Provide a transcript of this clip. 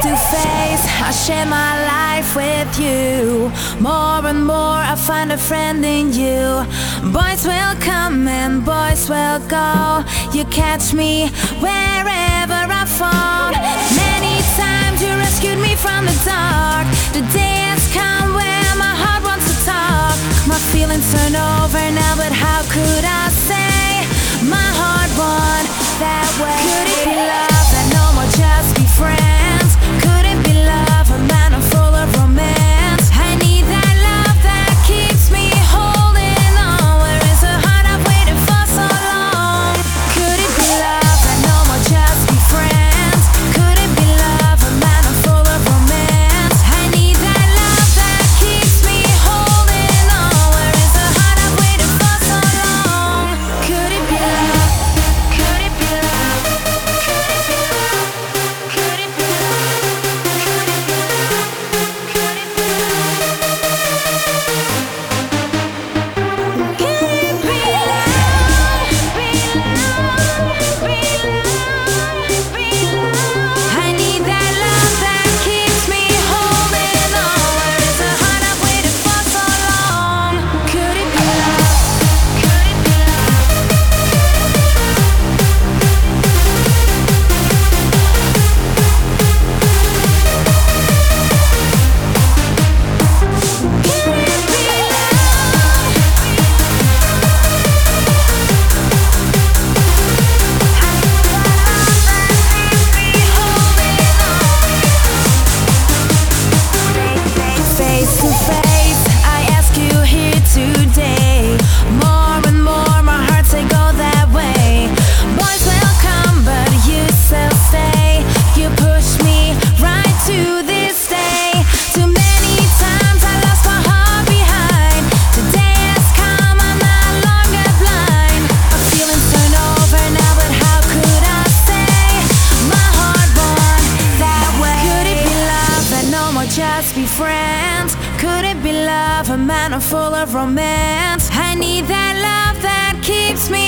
to face, I share my life with you. More and more I find a friend in you. Boys will come and boys will go. You catch me wherever I fall. Many times you rescued me from the dark. The day has come where my heart wants to talk. My feelings turn over now, but how could I say my heart won that way? Could it be love and no more just be friends? Could it be love, a man I'm full of romance? I need that love that keeps me holding on. Where is the heart I've waited for so long? Could it be love and no more just be friends? Could it be love, a man I'm full of romance? I need that love that keeps me holding on. Where is the heart I've waited for so long? Could it be love? Could it be love? Could it be love? Could it be I need that love that keeps me holding on. Where is the heart I've waited for so long? Could it be love? Could it be Face to face, I ask you here today. More and more my heart say go that way. Boys will come but you still stay. You push me right to this day. Too many times I lost my heart behind. Today has come, I'm no longer blind. My feelings turn over now, but how could I say my heart won that way? Could it be love and no more just be friends? Could it be love, a man I'm full of romance? I need that love that keeps me